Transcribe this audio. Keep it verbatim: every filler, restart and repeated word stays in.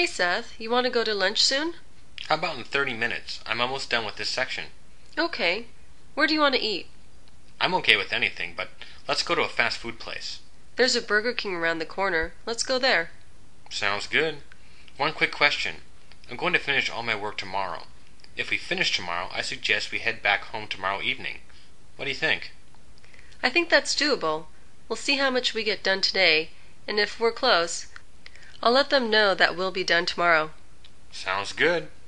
Hey Seth, you want to go to lunch soon? How about in thirty minutes? I'm almost done with this section. Okay. Where do you want to eat? I'm okay with anything, but let's go to a fast food place. There's a Burger King around the corner. Let's go there. Sounds good. One quick question. I'm going to finish all my work tomorrow. If we finish tomorrow, I suggest we head back home tomorrow evening. What do you think? I think that's doable. We'll see how much we get done today, and if we're close, I'll let them know that we'll be done tomorrow. Sounds good.